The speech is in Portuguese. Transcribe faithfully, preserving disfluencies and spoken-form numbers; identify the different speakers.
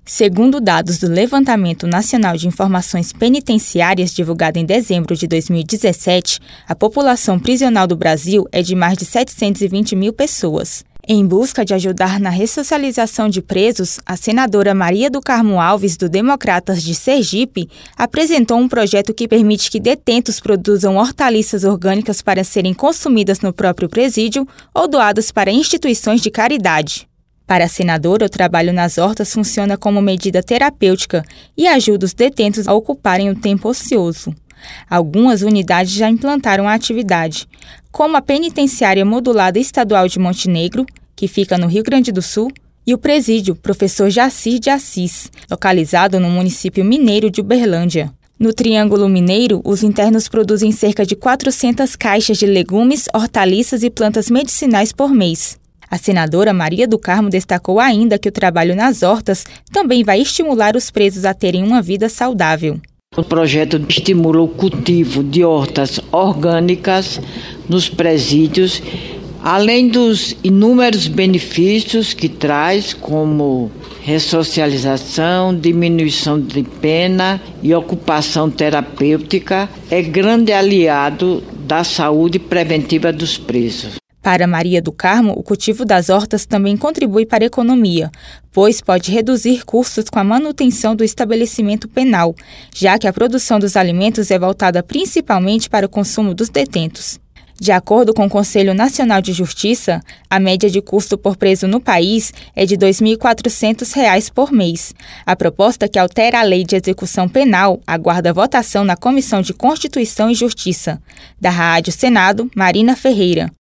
Speaker 1: Segundo dados do Levantamento Nacional de Informações Penitenciárias, divulgado em dezembro de dois mil e dezessete, a população prisional do Brasil é de mais de setecentos e vinte mil pessoas. Em busca de ajudar na ressocialização de presos, a senadora Maria do Carmo Alves, do Democratas de Sergipe, apresentou um projeto que permite que detentos produzam hortaliças orgânicas para serem consumidas no próprio presídio ou doadas para instituições de caridade. Para a senadora, o trabalho nas hortas funciona como medida terapêutica e ajuda os detentos a ocuparem o tempo ocioso. Algumas unidades já implantaram a atividade, como a Penitenciária Modulada Estadual de Montenegro, que fica no Rio Grande do Sul, e o Presídio Professor Jacir de Assis, localizado no município mineiro de Uberlândia. No Triângulo Mineiro, os internos produzem cerca de quatrocentas caixas de legumes, hortaliças e plantas medicinais por mês. A senadora Maria do Carmo destacou ainda que o trabalho nas hortas também vai estimular os presos a terem uma vida saudável.
Speaker 2: O projeto estimula o cultivo de hortas orgânicas nos presídios, além dos inúmeros benefícios que traz, como ressocialização, diminuição de pena e ocupação terapêutica, é grande aliado da saúde preventiva dos presos.
Speaker 1: Para Maria do Carmo, o cultivo das hortas também contribui para a economia, pois pode reduzir custos com a manutenção do estabelecimento penal, já que a produção dos alimentos é voltada principalmente para o consumo dos detentos. De acordo com o Conselho Nacional de Justiça, a média de custo por preso no país é de dois mil e quatrocentos reais por mês. A proposta que altera a Lei de Execução Penal aguarda votação na Comissão de Constituição e Justiça. Da Rádio Senado, Marina Ferreira.